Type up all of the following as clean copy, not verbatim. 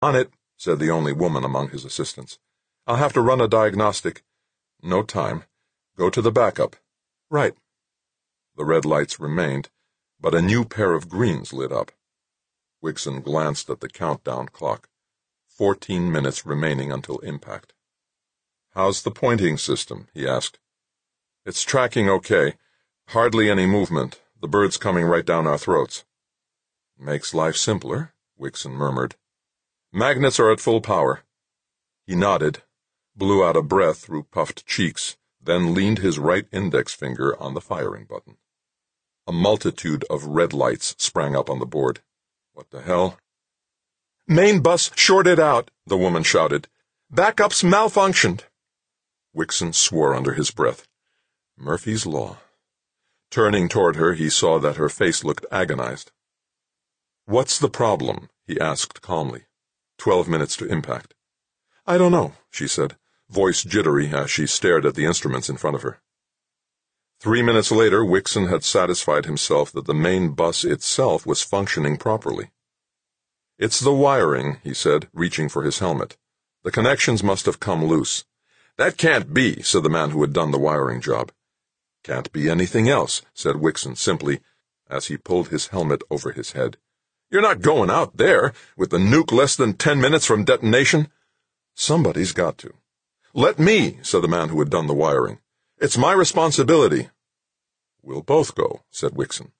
On it, said the only woman among his assistants. I'll have to run a diagnostic. No time. Go to the backup. Right. The red lights remained, but a new pair of greens lit up. Wixon glanced at the countdown clock. 14 minutes remaining until impact. How's the pointing system? He asked. It's tracking okay. Hardly any movement. The bird's coming right down our throats. Makes life simpler, Wixon murmured. Magnets are at full power. He nodded, blew out a breath through puffed cheeks, then leaned his right index finger on the firing button. A multitude of red lights sprang up on the board. What the hell? Main bus shorted out, the woman shouted. Backup's malfunctioned. Wixon swore under his breath. Murphy's Law. Turning toward her, he saw that her face looked agonized. What's the problem? He asked calmly. 12 minutes to impact. I don't know, she said, voice jittery as she stared at the instruments in front of her. 3 minutes later, Wixon had satisfied himself that the main bus itself was functioning properly. It's the wiring, he said, reaching for his helmet. The connections must have come loose. That can't be, said the man who had done the wiring job. Can't be anything else, said Wixon simply, as he pulled his helmet over his head. You're not going out there, with the nuke less than 10 minutes from detonation. Somebody's got to. Let me, said the man who had done the wiring. It's my responsibility. We'll both go, said Wixon.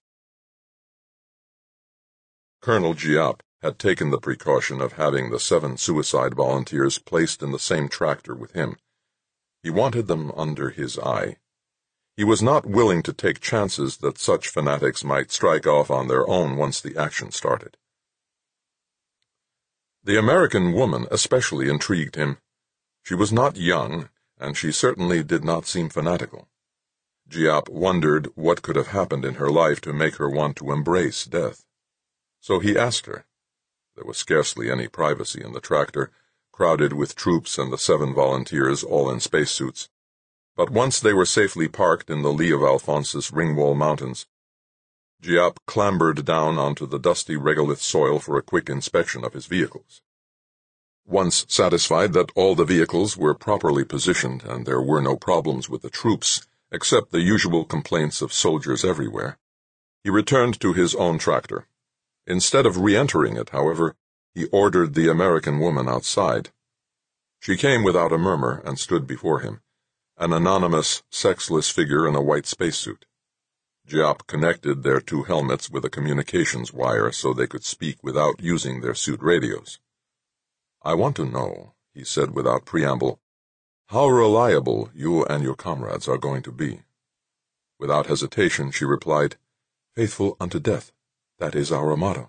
Colonel Giap had taken the precaution of having the 7 suicide volunteers placed in the same tractor with him. He wanted them under his eye. He was not willing to take chances that such fanatics might strike off on their own once the action started. The American woman especially intrigued him. She was not young, and she certainly did not seem fanatical. Giap wondered what could have happened in her life to make her want to embrace death. So he asked her. There was scarcely any privacy in the tractor, crowded with troops and the 7 volunteers all in spacesuits. But once they were safely parked in the lee of Alphonsus Ringwall Mountains, Giap clambered down onto the dusty regolith soil for a quick inspection of his vehicles. Once satisfied that all the vehicles were properly positioned and there were no problems with the troops, except the usual complaints of soldiers everywhere, he returned to his own tractor. Instead of re-entering it, however, he ordered the American woman outside. She came without a murmur and stood before him, an anonymous, sexless figure in a white spacesuit. Giap connected their 2 helmets with a communications wire so they could speak without using their suit radios. I want to know, he said without preamble, how reliable you and your comrades are going to be. Without hesitation, she replied, Faithful unto death. That is our motto.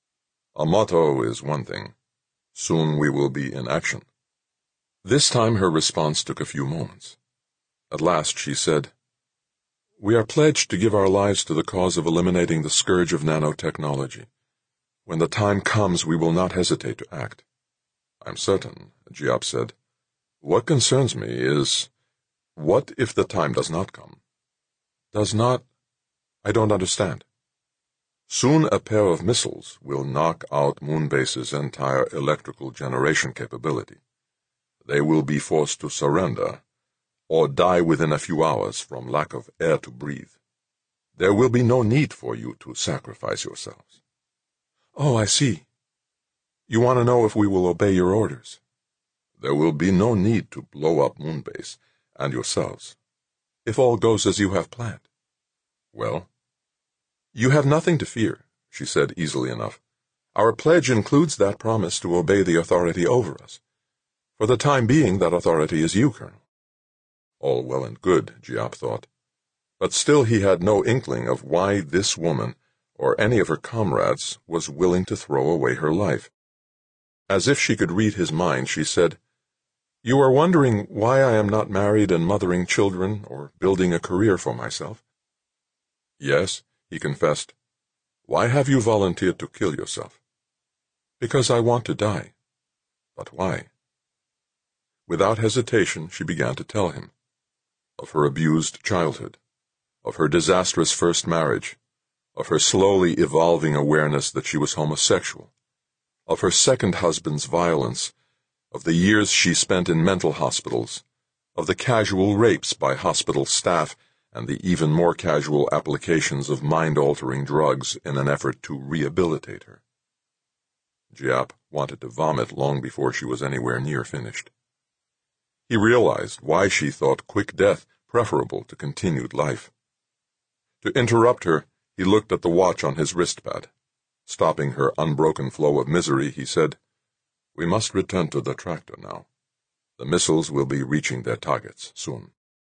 A motto is one thing. Soon we will be in action. This time her response took a few moments. At last she said, We are pledged to give our lives to the cause of eliminating the scourge of nanotechnology. When the time comes, we will not hesitate to act. I'm certain, Giap said. What concerns me is, what if the time does not come? Does not? I don't understand. Soon a pair of missiles will knock out Moonbase's entire electrical generation capability. They will be forced to surrender, or die within a few hours from lack of air to breathe. There will be no need for you to sacrifice yourselves. Oh, I see. You want to know if we will obey your orders? There will be no need to blow up Moonbase and yourselves, if all goes as you have planned. Well? You have nothing to fear, she said easily enough. Our pledge includes that promise to obey the authority over us. For the time being, that authority is you, Colonel. All well and good, Giap thought. But still he had no inkling of why this woman, or any of her comrades, was willing to throw away her life. As if she could read his mind, she said, You are wondering why I am not married and mothering children or building a career for myself? Yes, he confessed. Why have you volunteered to kill yourself? Because I want to die. But why? Without hesitation, she began to tell him. Of her abused childhood, of her disastrous first marriage, of her slowly evolving awareness that she was homosexual, of her second husband's violence, of the years she spent in mental hospitals, of the casual rapes by hospital staff, and the even more casual applications of mind-altering drugs in an effort to rehabilitate her. Giap wanted to vomit long before she was anywhere near finished. He realized why she thought quick death preferable to continued life. To interrupt her, he looked at the watch on his wristpad. Stopping her unbroken flow of misery, he said, "We must return to the tractor now. The missiles will be reaching their targets soon."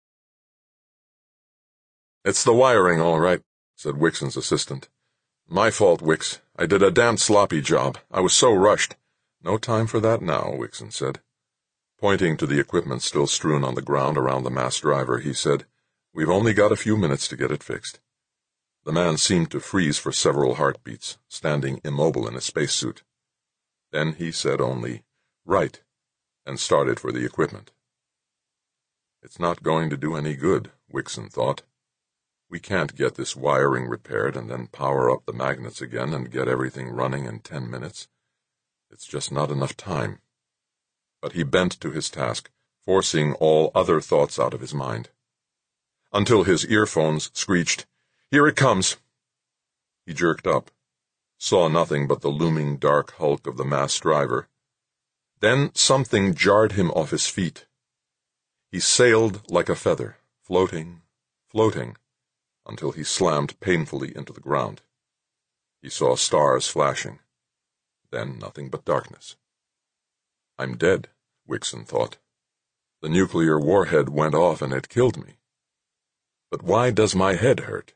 "It's the wiring, all right," said Wixon's assistant. "My fault, Wix. I did a damned sloppy job. I was so rushed." "No time for that now," Wixon said. Pointing to the equipment still strewn on the ground around the mass driver, he said, "We've only got a few minutes to get it fixed." The man seemed to freeze for several heartbeats, standing immobile in a spacesuit. Then he said only, "Right," and started for the equipment. It's not going to do any good, Wixon thought. We can't get this wiring repaired and then power up the magnets again and get everything running in 10 minutes. It's just not enough time. But he bent to his task, forcing all other thoughts out of his mind. Until his earphones screeched, "Here it comes!" He jerked up, saw nothing but the looming dark hulk of the mass driver. Then something jarred him off his feet. He sailed like a feather, floating, floating, until he slammed painfully into the ground. He saw stars flashing, then nothing but darkness. I'm dead, Wixon thought. The nuclear warhead went off and it killed me. But why does my head hurt?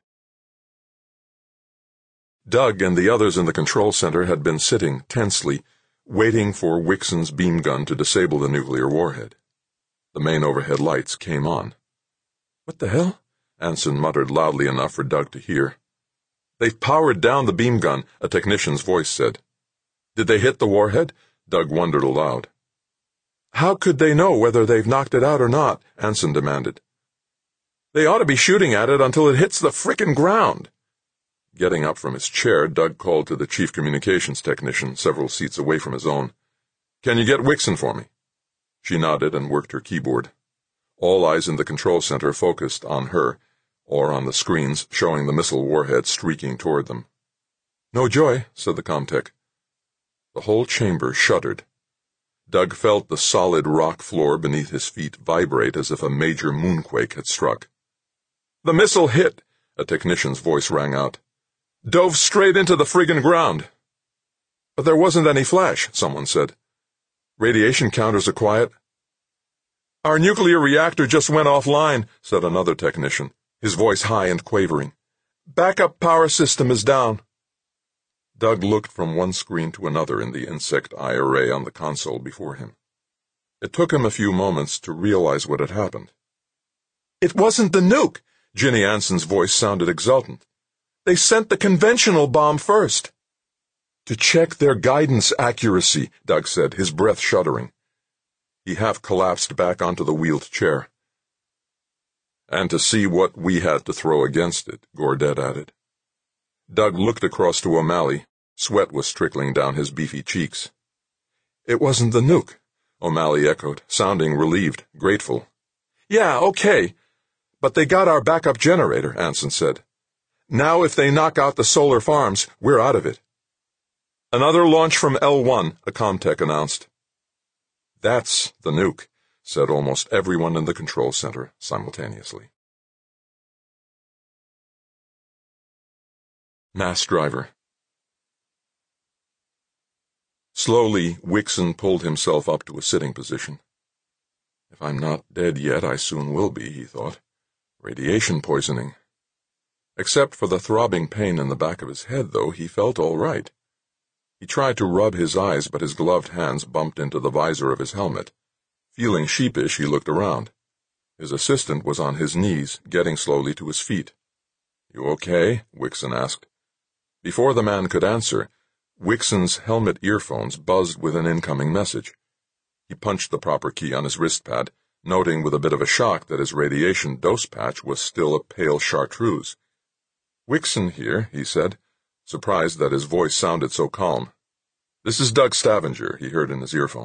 Doug and the others in the control center had been sitting tensely, waiting for Wixon's beam gun to disable the nuclear warhead. The main overhead lights came on. "What the hell?" Anson muttered loudly enough for Doug to hear. "They've powered down the beam gun," a technician's voice said. "Did they hit the warhead?" Doug wondered aloud. "How could they know whether they've knocked it out or not?" Anson demanded. "They ought to be shooting at it until it hits the frickin' ground." Getting up from his chair, Doug called to the chief communications technician several seats away from his own. "Can you get Wixon for me?" She nodded and worked her keyboard. All eyes in the control center focused on her, or on the screens showing the missile warhead streaking toward them. "No joy," said the ComTech. The whole chamber shuddered. Doug felt the solid rock floor beneath his feet vibrate as if a major moonquake had struck. "The missile hit," a technician's voice rang out. "Dove straight into the friggin' ground." "But there wasn't any flash," someone said. "Radiation counters are quiet." "Our nuclear reactor just went offline," said another technician, his voice high and quavering. "Backup power system is down." Doug looked from one screen to another in the insect eye array on the console before him. It took him a few moments to realize what had happened. "It wasn't the nuke," Ginny Anson's voice sounded exultant. "They sent the conventional bomb first." "To check their guidance accuracy," Doug said, his breath shuddering. He half collapsed back onto the wheeled chair. "And to see what we had to throw against it," Gordet added. Doug looked across to O'Malley. Sweat was trickling down his beefy cheeks. "It wasn't the nuke," O'Malley echoed, sounding relieved, grateful. "Yeah, okay. But they got our backup generator," Anson said. "Now if they knock out the solar farms, we're out of it." "Another launch from L1, a ComTech announced. "That's the nuke," said almost everyone in the control center simultaneously. Mass driver. Slowly, Wixon pulled himself up to a sitting position. If I'm not dead yet, I soon will be, he thought. Radiation poisoning. Except for the throbbing pain in the back of his head, though, he felt all right. He tried to rub his eyes, but his gloved hands bumped into the visor of his helmet. Feeling sheepish, he looked around. His assistant was on his knees, getting slowly to his feet. "You okay?" Wixon asked. Before the man could answer, Wixon's helmet earphones buzzed with an incoming message. He punched the proper key on his wristpad, noting with a bit of a shock that his radiation dose patch was still a pale chartreuse. "Wixon here," he said, surprised that his voice sounded so calm. "This is Doug Stavanger," he heard in his earphone.